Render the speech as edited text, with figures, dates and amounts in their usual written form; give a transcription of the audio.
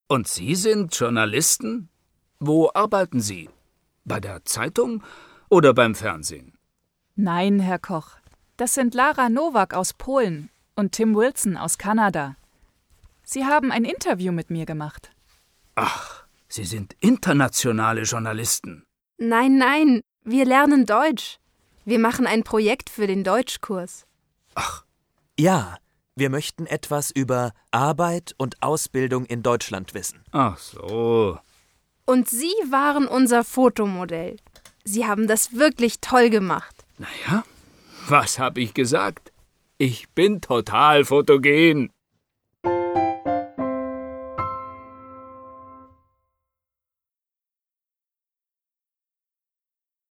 Und Sie sind Journalisten? Wo arbeiten Sie? Bei der Zeitung oder beim Fernsehen? Nein, Herr Koch. Das sind Lara Nowak aus Polen und Tim Wilson aus Kanada. Sie haben ein Interview mit mir gemacht. Ach, Sie sind internationale Journalisten. Nein, wir lernen Deutsch. Wir machen ein Projekt für den Deutschkurs. Ach. Ja, wir möchten etwas über Arbeit und Ausbildung in Deutschland wissen. Ach so. Und Sie waren unser Fotomodell. Sie haben das wirklich toll gemacht. Naja, was habe ich gesagt? Ich bin total fotogen.